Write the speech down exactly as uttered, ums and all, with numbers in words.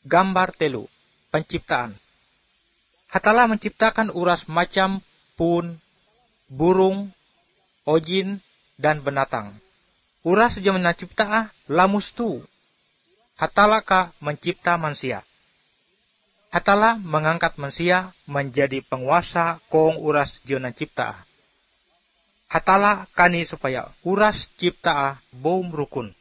Gambar telu, penciptaan. Hatala menciptakan uras macam pun, burung, ojin, dan binatang. Uras je mencipta lamus tu. Hatala ka mencipta manusia. Hatala mengangkat manusia menjadi penguasa kong uras je mencipta. Hatala kani supaya uras cipta bom rukun.